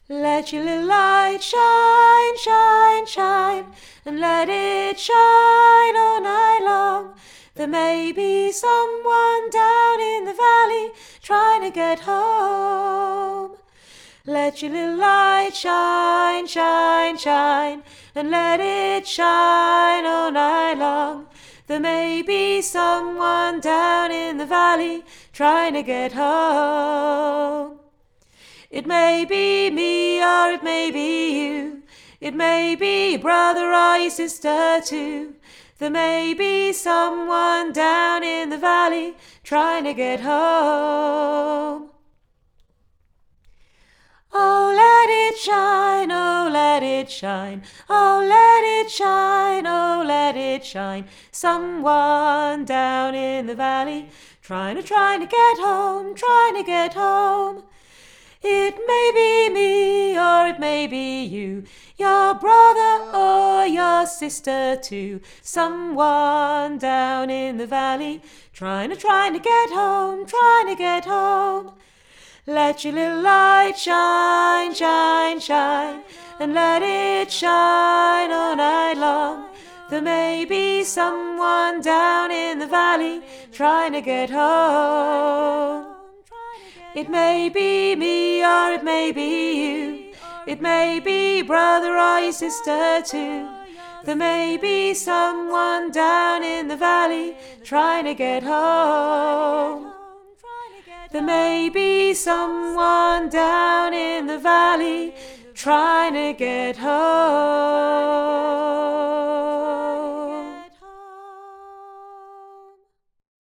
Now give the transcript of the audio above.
Let your little light shine, shine, shine, and let it shine all night long. There may be someone down in the valley trying to get home. Let your little light shine, shine, shine, and let it shine all night long. There may be someone down in the valley trying to get home. It may be me or it may be you. It may be your brother or your sister too. There may be someone down in the valley trying to get home. Oh, let it shine, oh, let it shine, oh, let it shine, oh, let it shine. Someone down in the valley trying to get home, trying to get home. It may be me or it may be you, your brother or your sister too. Someone down in the valley trying to get home, trying to get home. Let your little light shine, shine, shine, and let it shine all night long. There may be someone down in the valley trying to get home. It may be me or it may be you. It may be brother or your sister too. There may be someone down in the valley trying to get home. There may be someone down in the valley trying to get home.